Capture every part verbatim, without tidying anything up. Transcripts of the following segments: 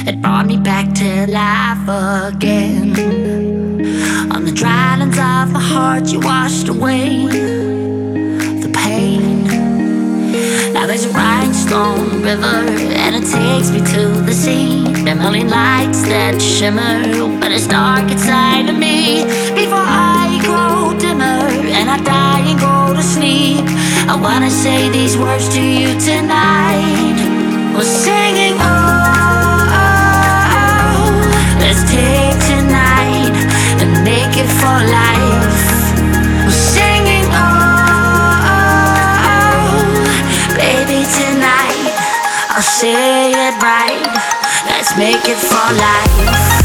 It brought me back to life again. On the dry lands of my heart, you washed away the pain. Now there's a rhinestone river, and it takes me to the sea. There are million lights that shimmer when it's dark inside of me. Before I grow dimmer and I die and go to sleep, I wanna say these words to you tonight. We're singing, oh, oh, oh. Let's take tonight and make it for life. We're singing, oh, oh, oh. Baby, tonight I'll say it right. Let's make it for life.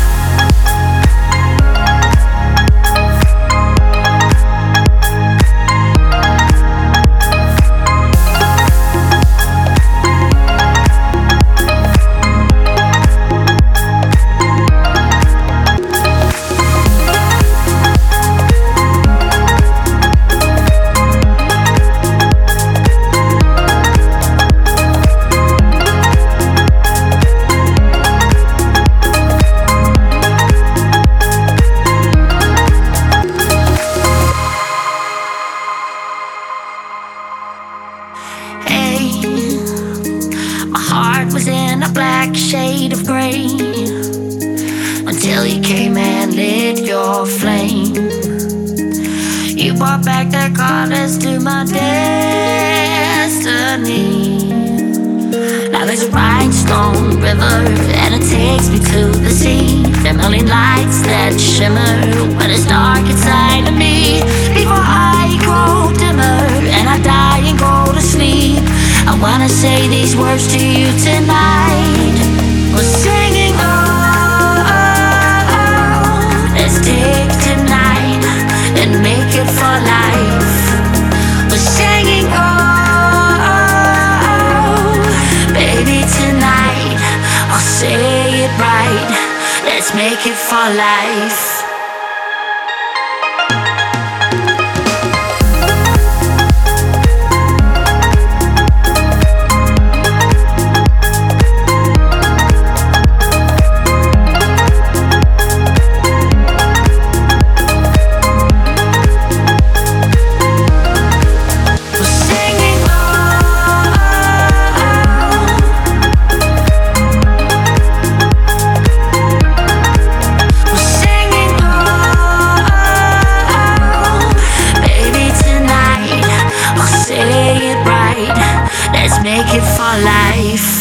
Was in a black shade of gray until you came and lit your flame. You brought back the colors to my destiny. Now there's a rhinestone river, and it takes me to the sea. There are million lights that shimmer when it's dark inside of me. Before I grow dimmer and I die and go to sleep, I wanna say these words to you tonight. We're singing, oh, oh, oh. Let's take tonight and make it for life. We're singing, oh, oh, oh. Baby, tonight I'll say it right. Let's make it for life. Let's make it for life.